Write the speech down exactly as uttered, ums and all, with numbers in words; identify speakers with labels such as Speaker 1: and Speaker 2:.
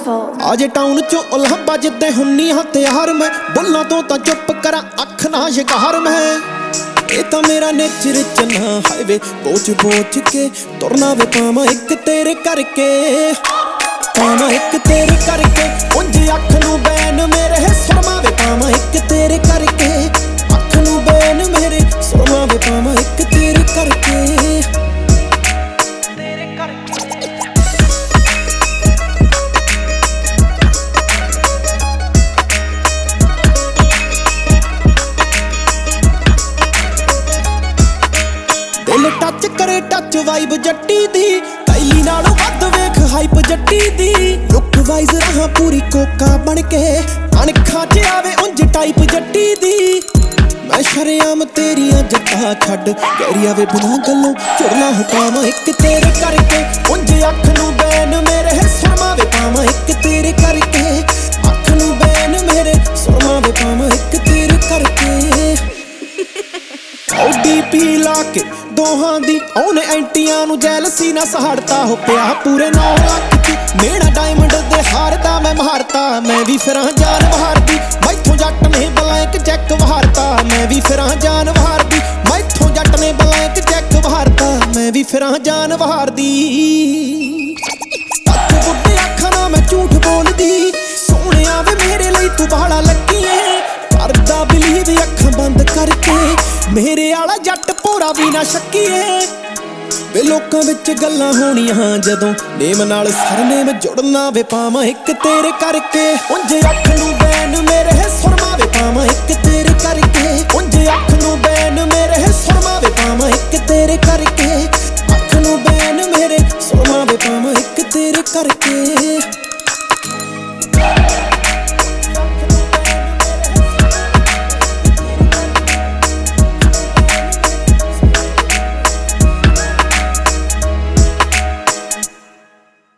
Speaker 1: आजे टाउन चो उल्हाबा जिद्दे हुन्नी हाँ त्यार मैं बुल्ला तो ता चुप करा अख ना शिकार मैं ये तो मेरा नेचर चना हाईवे बोझ बोझ के तुरना वे पामा एक तेरे करके पामा एक तेरे करके उंज अख नू बैन मेरे सुरमा वे पामा एक तेरे करके अख नू बैन मेरे सुरमा वे पामा एक तेरे करके दिल टच करे टच वाइब जट्टी दी कैली नालों वध वेख हाइप जट्टी दी लुक वाइज रहा पूरी कोका बन के अणखा च आवे उंज टाइप जट्टी दी मैं शरेआम तेरियां जट्टा छड्ड गैरी आवे बिना गल्लों चुरना हटावां एक तेरे करके उंज अख नू बैन मेरे सुरमा वे पावां एक तेरे करके अख नू बैन मेरे सुरमा वे पावां एक तेरे करके डी पी ला के दोहां दी ओने एंटियां नू जैलसी ना सहाड़ता हो पिया पूरे नौ लाख च मेरा डायमंड दे हारदा मैं महारता मैं भी फिरां जान बहार दी मैथों जट ने ब्लैंक चैक बहारता मैं भी फिरां जान बहार दी मैथों जट ने ब्लैंक चैक बहारता मैं भी फिरां जान बहार दी तक बुड्ढे अखां ना मैं झूठ बोलदी सोहणिया वे मेरे लई तू बाला लगी ऐ करदा बिलीव अखां बंद करके मेरे आला जट भोरा भी ना शक्कीए वे लोकां विच गल्लां होणीਆਂ जदों नेम नाल सरनेम जुड़ना वे पावां एक तेरे करके उंज अख नू बैन मेरे सुरमा वे पावां एक तेरे करके उंज अख नू बैन मेरे सुरमा वे पावां एक तेरे करके अख नू बैन मेरे सुरमा वे पावां एक तेरे करके।